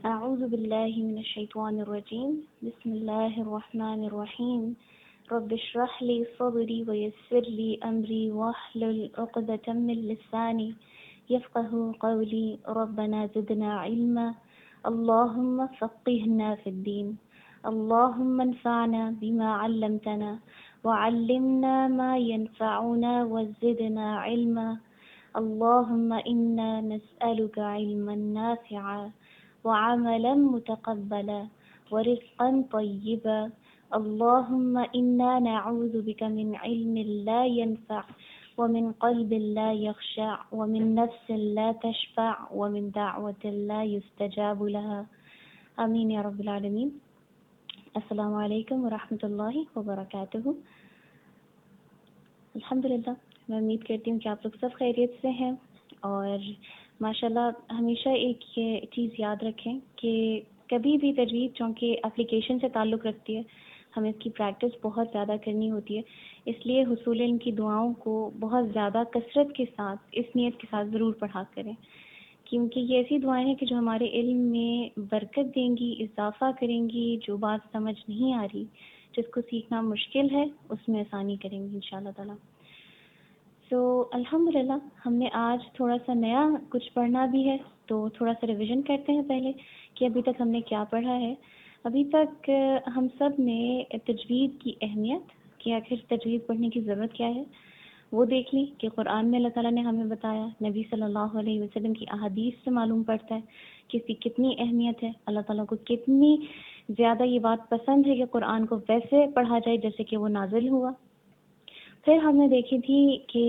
أعوذ بالله من الشيطان الرجيم بسم الله الرحمن الرحيم رب اشرح لي صدري ويسر لي أمري واحلل عقدة من لساني يفقهوا قولي ربنا زدنا علما اللهم فقهنا في الدين اللهم انفعنا بما علمتنا وعلمنا ما ينفعنا وزدنا علما اللهم إنا نسألك علما نافعا وعملا متقبلا ورزقا طيبا اللهم إنا نعوذ بك من علم لا ينفع ومن قلب لا يخشع ومن نفس لا تشفع ومن دعوة لا يستجاب لها آمین یا رب العالمین. السلام علیکم ورحمۃ اللہ وبرکاتہ. الحمدللہ میں امید کرتی ہوں کہ آپ لوگ سب خیریت سے ہیں اور ماشاءاللہ ہمیشہ ایک یہ چیز یاد رکھیں کہ کبھی بھی تجوید چونکہ اپلیکیشن سے تعلق رکھتی ہے ہمیں اس کی پریکٹس بہت زیادہ کرنی ہوتی ہے، اس لیے حصول علم کی دعاؤں کو بہت زیادہ کثرت کے ساتھ اس نیت کے ساتھ ضرور پڑھا کریں، کیونکہ یہ ایسی دعائیں ہیں کہ جو ہمارے علم میں برکت دیں گی، اضافہ کریں گی، جو بات سمجھ نہیں آ رہی، جس کو سیکھنا مشکل ہے، اس میں آسانی کریں گی انشاءاللہ تعالی. تو الحمدللہ ہم نے آج تھوڑا سا نیا کچھ پڑھنا بھی ہے، تو تھوڑا سا ریویژن کرتے ہیں پہلے کہ ابھی تک ہم نے کیا پڑھا ہے. ابھی تک ہم سب نے تجوید کی اہمیت کہ آخر تجوید پڑھنے کی ضرورت کیا ہے وہ دیکھ لی کہ قرآن میں اللہ تعالیٰ نے ہمیں بتایا، نبی صلی اللہ علیہ وسلم کی احادیث سے معلوم پڑتا ہے کہ اس کی کتنی اہمیت ہے، اللہ تعالیٰ کو کتنی زیادہ یہ بات پسند ہے کہ قرآن کو ویسے پڑھا جائے جیسے کہ وہ نازل ہوا. پھر ہم نے دیکھی تھی کہ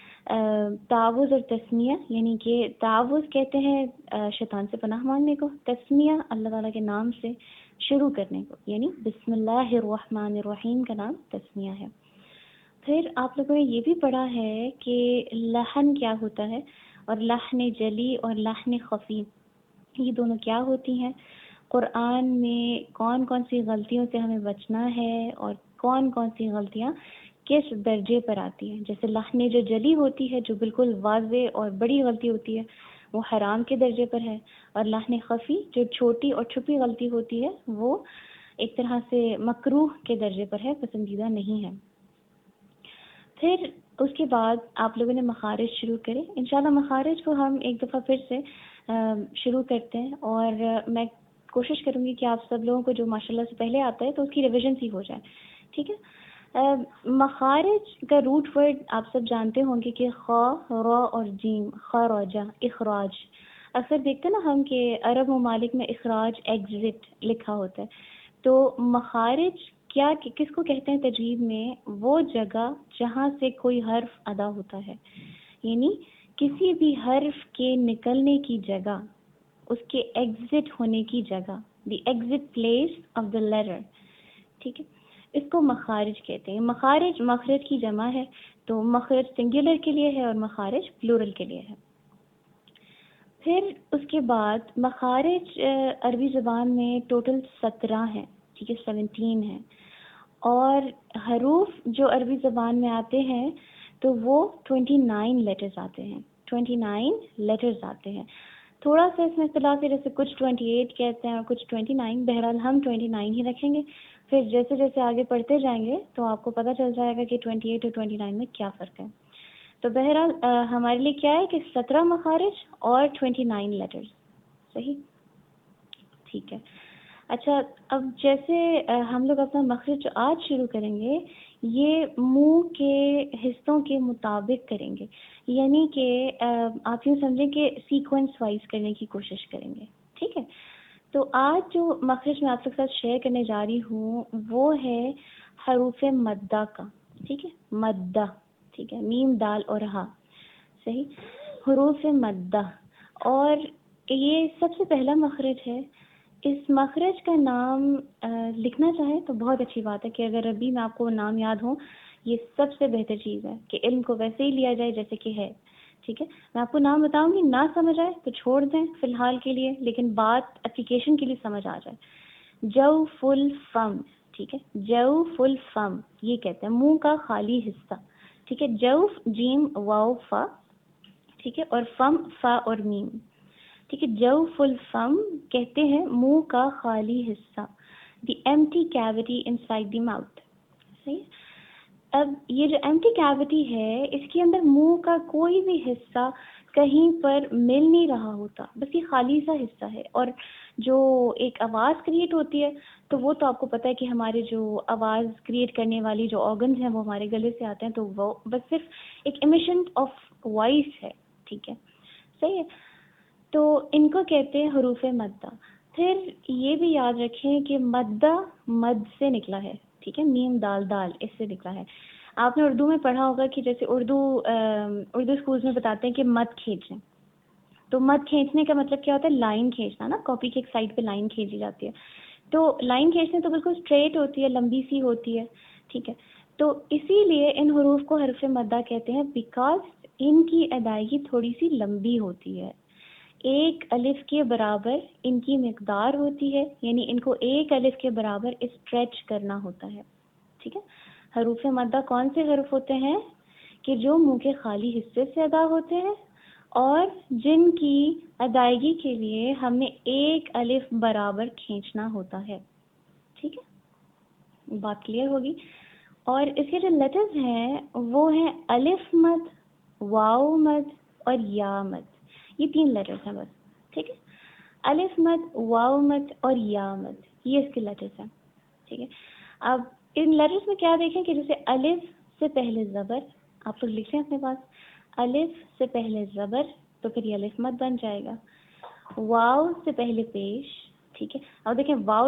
تعوذ اور تسمیہ، یعنی کہ تعوذ کہتے ہیں شیطان سے پناہ مانگنے کو، تسمیہ اللہ تعالیٰ کے نام سے شروع کرنے کو، یعنی بسم اللہ الرحمن الرحیم کا نام تسمیہ ہے. پھر آپ لوگوں نے یہ بھی پڑھا ہے کہ لحن کیا ہوتا ہے، اور لحن جلی اور لحن خفی یہ دونوں کیا ہوتی ہیں، قرآن میں کون کون سی غلطیوں سے ہمیں بچنا ہے اور کون کون سی غلطیاں کس درجے پر آتی ہیں. جیسے لحن جو جلی ہوتی ہے، جو بالکل واضح اور بڑی غلطی ہوتی ہے، وہ حرام کے درجے پر ہے، اور لحن خفی جو چھوٹی اور چھپی غلطی ہوتی ہے وہ ایک طرح سے مکروہ کے درجے پر ہے، پسندیدہ نہیں ہے. پھر اس کے بعد آپ لوگوں نے مخارج شروع کرے. انشاءاللہ مخارج کو ہم ایک دفعہ پھر سے شروع کرتے ہیں، اور میں کوشش کروں گی کہ آپ سب لوگوں کو جو ماشاءاللہ سے پہلے آتا ہے تو اس کی ریویژن سی ہو جائے، ٹھیک ہے. مخارج کا روٹ ورڈ آپ سب جانتے ہوں گے کہ خا، را اور جیم، خراج، اخراج. اکثر دیکھتے ہیں نا ہم کہ عرب ممالک میں اخراج ایگزٹ لکھا ہوتا ہے. تو مخارج کیا کس کو کہتے ہیں تجوید میں؟ وہ جگہ جہاں سے کوئی حرف ادا ہوتا ہے، یعنی کسی بھی حرف کے نکلنے کی جگہ، اس کے ایگزٹ ہونے کی جگہ، the exit place of the letter, ٹھیک ہے، اس کو مخارج کہتے ہیں. مخارج مخرج کی جمع ہے، تو مخرج سنگولر کے لیے ہے اور مخارج پلورل کے لیے ہے. پھر اس کے بعد مخارج عربی زبان میں ٹوٹل 17 ہیں، ٹھیک ہے، 17 ہیں، اور حروف جو عربی زبان میں آتے ہیں تو وہ 29 لیٹرز آتے ہیں، 29 لیٹرز آتے ہیں. تھوڑا سا اس میں اختلاف ہے، جیسے کچھ 28 کہتے ہیں اور کچھ 29. بہرحال ہم 29 ہی رکھیں گے. پھر جیسے جیسے آگے پڑھتے جائیں گے تو آپ کو پتہ چل جائے گا کہ 28 اور 29 میں کیا فرق ہے. تو بہرحال ہمارے لیے کیا ہے کہ 17 مخارج اور 29 لیٹرز. صحیح، ٹھیک ہے. اچھا، اب جیسے ہم لوگ اپنا مخرج جو آج شروع کریں گے یہ منہ کے حصوں کے مطابق کریں گے، یعنی کہ آپ یوں سمجھیں کہ سیکوینس وائز کرنے کی کوشش کریں گے، ٹھیک ہے. تو آج جو مخرج میں آپ کے ساتھ شیئر کرنے جا رہی ہوں وہ ہے حروف مدہ کا، ٹھیک ہے، مدہ، ٹھیک ہے، میم دال اور ہا، صحیح، حروف مدہ. اور یہ سب سے پہلا مخرج ہے. اس مخرج کا نام لکھنا چاہیں تو بہت اچھی بات ہے کہ اگر ابھی میں آپ کو نام یاد ہوں، یہ سب سے بہتر چیز ہے کہ علم کو ویسے ہی لیا جائے جیسے کہ ہے، ٹھیک ہے. میں آپ کو نام بتاؤں گی، نہ سمجھ آئے تو چھوڑ دیں فی الحال کے لیے، لیکن بات اپلیکیشن کے لیے سمجھ آ جائے. جوف الفم، ٹھیک ہے، جوف الفم یہ کہتے ہیں منہ کا خالی حصہ، ٹھیک ہے. جوف جیم واو فا، ٹھیک ہے، اور فم فا اور میم، ٹھیک ہے. جوف الفم کہتے ہیں منہ کا خالی حصہ, the empty cavity inside the mouth. صحیح. اب یہ جو ایمٹی کیوٹی ہے اس کے اندر منہ کا کوئی بھی حصہ کہیں پر مل نہیں رہا ہوتا, بس یہ خالی سا حصہ ہے. اور جو ایک آواز کریٹ ہوتی ہے تو وہ تو آپ کو پتہ ہے کہ ہمارے جو آواز کریٹ کرنے والی جو آرگنز ہیں وہ ہمارے گلے سے آتے ہیں, تو وہ بس صرف ایک ایمیشن آف وائس ہے. ٹھیک ہے, صحیح ہے. تو ان کو کہتے ہیں حروف مدہ. پھر یہ بھی یاد رکھیں کہ مدہ مد سے نکلا ہے. ٹھیک ہے, میم دال دال اس سے نکلا ہے. آپ نے اردو میں پڑھا ہوگا کہ جیسے اردو اسکولز میں بتاتے ہیں کہ مد کھینچیں, تو مد کھینچنے کا مطلب کیا ہوتا ہے؟ لائن کھینچنا نا, کاپی کی ایک سائڈ پہ لائن کھینچی جاتی ہے. تو لائن کھینچنے تو بالکل اسٹریٹ ہوتی ہے, لمبی سی ہوتی ہے. ٹھیک ہے, تو اسی لیے ان حروف کو حرف مدہ کہتے ہیں بیکاز ان کی ادائیگی تھوڑی سی لمبی ہوتی ہے. ایک الف کے برابر ان کی مقدار ہوتی ہے, یعنی ان کو ایک الف کے برابر اسٹریچ کرنا ہوتا ہے. ٹھیک ہے. حروف مدہ کون سے حرف ہوتے ہیں؟ کہ جو منہ کے خالی حصے سے ادا ہوتے ہیں اور جن کی ادائیگی کے لیے ہم نے ایک الف برابر کھینچنا ہوتا ہے. ٹھیک ہے, بات کلیئر ہوگی. اور اس کے جو لیٹرز ہیں وہ ہیں الف مد, واو مد اور یا مد. یہ 3 لیٹرز ہیں بس. ٹھیک ہے, الف مد, واو مد اور یا مد, یہ اس کے لیٹرز ہیں. ٹھیک ہے. اب ان لیٹرز میں کیا دیکھیں کہ جیسے الف سے پہلے زبر, آپ لوگ لکھ لیں اپنے پاس, الف سے پہلے زبر تو پھر یہ الف مد بن جائے گا. واو سے پہلے پیش. ٹھیک ہے, اب دیکھیں واو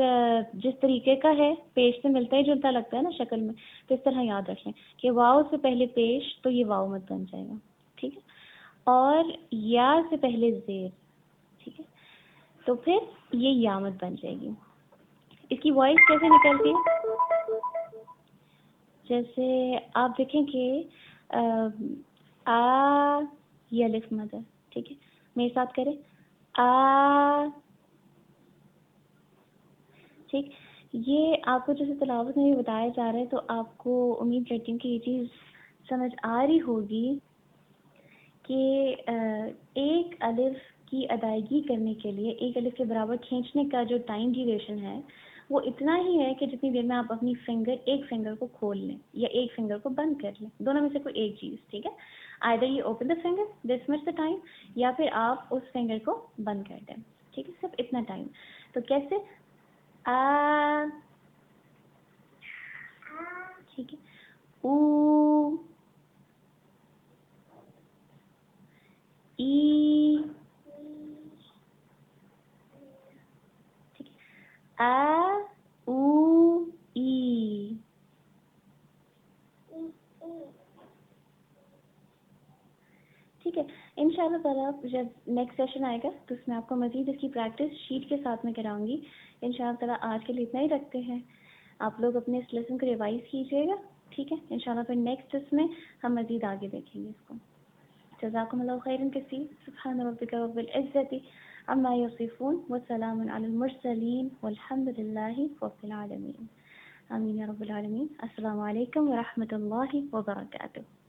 جس طریقے کا ہے پیش سے ملتا ہی جلتا لگتا ہے نا شکل میں, تو اس طرح یاد رکھ لیں کہ واو سے پہلے پیش تو یہ واو مد بن جائے گا. ٹھیک ہے, اور یا سے پہلے زیر. ٹھیک ہے, تو پھر یہ یا مد بن جائے گی. اس کی وائس کیسے نکلتی ہے؟ جیسے آپ دیکھیں کہ آ, یہ الف مد ہے. ٹھیک ہے, میرے ساتھ کریں آ. ٹھیک, یہ آپ کو جیسے تلاوت میں بھی بتایا جا رہا ہے تو آپ کو امید کرتی ہوں کہ یہ چیز سمجھ آ رہی ہوگی کہ ایک الف کی ادائیگی کرنے کے لیے ایک الف کے برابر کھینچنے کا جو ٹائم ڈیوریشن ہے وہ اتنا ہی ہے کہ جتنی دیر میں آپ اپنی ایک فنگر کو کھول لیں یا ایک فنگر کو بند کر لیں, دونوں میں سے کوئی ایک چیز. ٹھیک ہے, آئدر یہ open the finger this much the time, یا پھر آپ اس فنگر کو بند کر دیں. ٹھیک ہے, صرف اتنا ٹائم. تو کیسے؟ آ. ٹھیک ہے, او, ای. ٹھیک ہے, آ, او, ای. ٹھیک ہے, ان شاء اللہ تعالیٰ جب نیکسٹ سیشن آئے گا تو اس میں آپ کو مزید اس کی پریکٹس شیٹ کے ساتھ میں کراؤں گی. ان شاء اللہ تعالیٰ آج کے لیے اتنا ہی رکھتے ہیں. آپ لوگ اپنے اس لیسن کو ریوائز کیجیے گا. ٹھیک ہے, ان شاء اللہ پھر نیکسٹ اس میں ہم مزید آگے دیکھیں گے اس کو. جزاکم اللہ خیرا کثیر. سبحان ربک رب العزت عما یصفون وسلام علی المرسلین والحمد للہ رب العالمین. آمین یا رب العالمین. السلام علیکم ورحمۃ اللہ وبرکاتہ.